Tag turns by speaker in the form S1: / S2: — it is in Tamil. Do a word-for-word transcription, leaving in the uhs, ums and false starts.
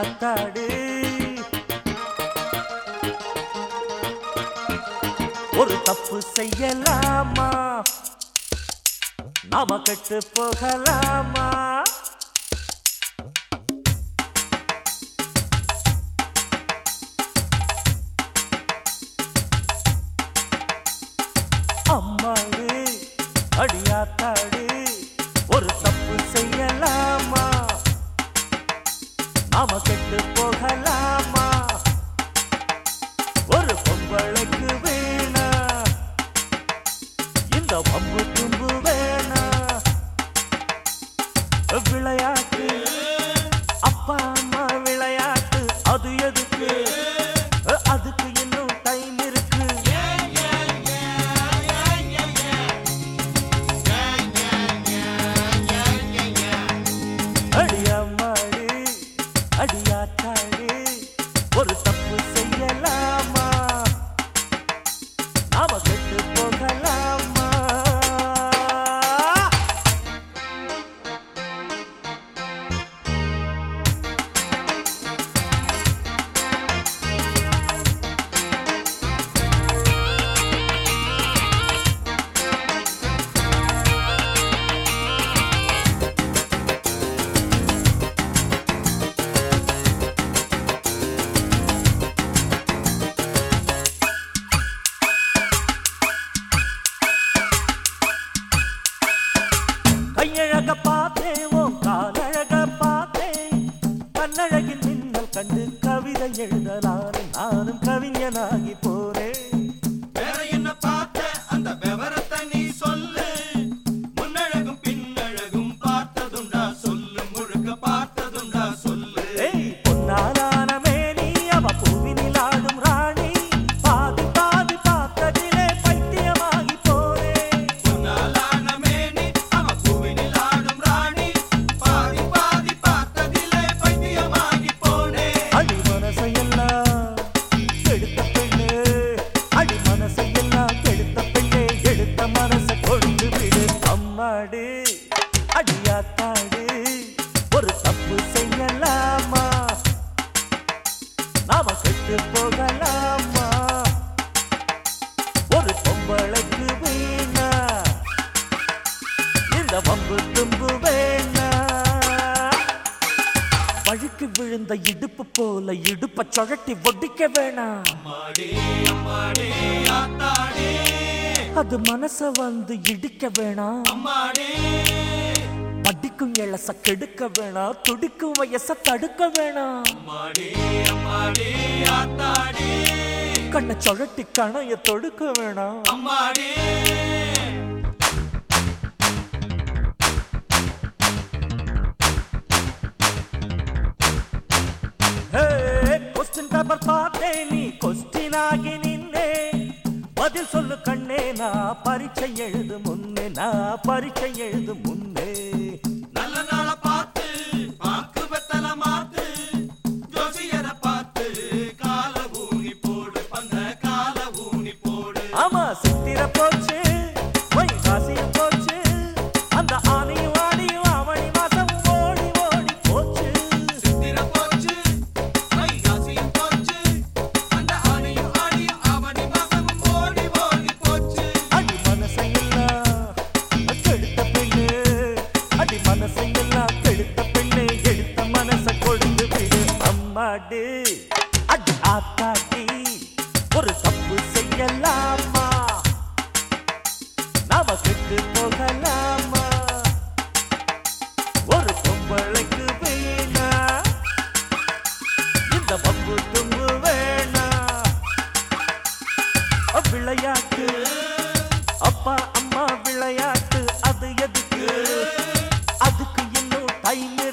S1: அடியாத்தாடு ஒரு தப்பு செய்யலாமா நாம கெட்டு போகலாமா அம்மாடு அடியாத்தாடு ஒரு தப்பு செய்யலாமா நாம கெட்டு போகலாமா ஒரு பொம்பளைக்கு வேணா இந்த வம்பு தும்பு வேணா விளையாட்டு அப்பா அம்மா விளையாட்டு அது எதுக்கு அதுக்கு இன்னும் டைம் இருக்கு அடியம்மாடு அடியாத்தாடு ஒரு தப்பு செய்யலாமா நாம கெட்டு போகலாமா கையழக பார்த்தேன் உன் காலழக பார்த்தேன் கண்ணழகின் மின்னல் கண்டு கவிதை எழுதலானே நானும் கவிஞனாகி போறேன்
S2: வேற என்ன பார்த்த அந்த விவரத்தை நீ சொல்லு முன்னழகும் பின்னழகும் பார்த்ததுண்டா சொல்லு முழுக்க பார்த்ததுண்டா சொல்லு
S1: ஏய் பொன்னாலான மேனி அவ பூவினில் ஆடும் ராணி பாதி பாதி பார்த்ததிலே பைத்தியமாகி போறேன்
S2: பொன்னாலான மேனி அவ பூவினில் ஆடும் ராணி பாதி பாதி பார்த்ததிலே பைத்தியமாகி போனே
S1: அடி மனசையெல்லாம் கெடுத்த பெண்ணே அடி மனசையெல்லாம் கெடுத்த பெண்ணே எடுத்த மனசை கொண்டு விடு அம்மாடு அடியாத்தாடு ஒரு தப்பு செய்யலாமா நாம கெட்டு போகலாமா ஒரு பொம்பளைக்கு வேணா இந்த வம்பு தும்பு வேணா வழுக்கு விழுந்த இடுப்பு போல இடுப்ப சுழட்டி ஒடிக்க வேணாம்
S2: அம்மாடே அம்மாடே ஆத்தாடே
S1: அது மனச வந்து இடிக்க வேணாம்
S2: அம்மாடே
S1: மடிக்கும் எழச கெடுக்க வேணாம் துடிக்கும் வயச தடுக்க வேணாம்
S2: அம்மாடே அம்மாடே ஆத்தாடே
S1: கண்ணை சுழட்டி கணைய தொடுக்க வேணாம்
S2: அம்மாடே
S1: கொஸ்டின் பேப்பர் பார்த்தேன் நீ கொஸ்டின் ஆகி நின்னே பதில் சொல்லு கண்ணே நான் பரீட்சை எழுது முன்னே நான் பரீட்சை எழுது முன்னே
S2: நல்ல நாள பார்த்து பாக்கு வெத்தல மாத்து ஜோசியரை பார்த்து கால ஊனி போடு பந்த கால ஊனி போடு
S1: ஆமா சித்திர போச்சு வைகாசியும் போச்சு அந்த ஆனையும் ஆடியும் அவனி மாசம் ஓடி ஓடி போச்சு
S2: சித்திர போச்சு வைகாசியும் போச்சு அந்த ஆனையும் ஆடியும் அவனி மாசமும் ஓடி ஓடி போச்சு
S1: அடி மனசையெல்லாம் கெடுத்த பெண்ணு அடி மனசையெல்லாம் கெடுத்த பெண்ணு எடுத்த மனசை கொடுத்து விடு அம்மாடு அடி ஆத்தாடி ஒரு தப்பு செய்யலாமா நாம கெட்டு போகலாமா ஒரு பொம்பளைக்கு வேணா இந்த பம்பு தும்பு வேணா விளையாட்டு அப்பா அம்மா விளையாட்டு அது எதுக்கு அதுக்கு இன்னும் டைம்